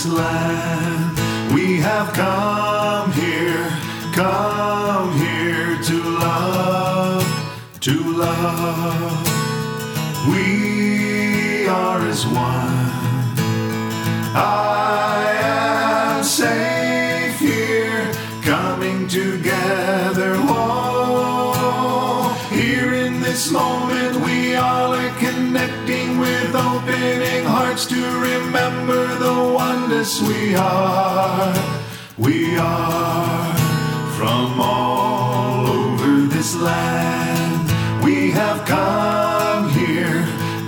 this land. We have come here to love, to love. We are as one. I am safe here, coming together. Oh, here in this moment we all are connecting with opening hearts to remember the oneness we are. We are from all over this land. We have come here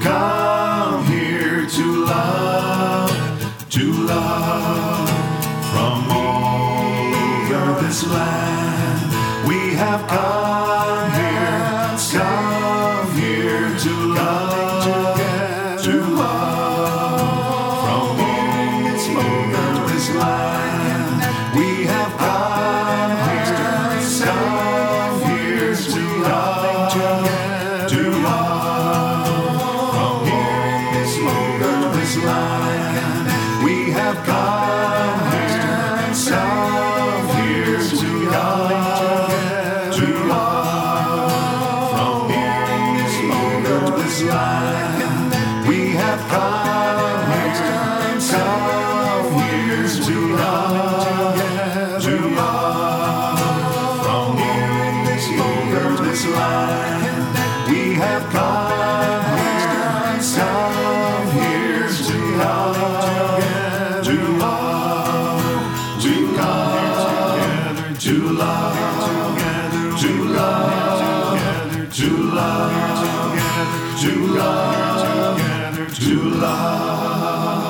to love, to love. From all over this land, we have come here to love, to love. From all over this land, we have come here to love, to love. From this moment, this land, we have come here to love, to love. From this moment, this land, we have come here to love, to love. From this moment, this land, we have come here to love, to love, to love, to love, to love, to love, to love, to love.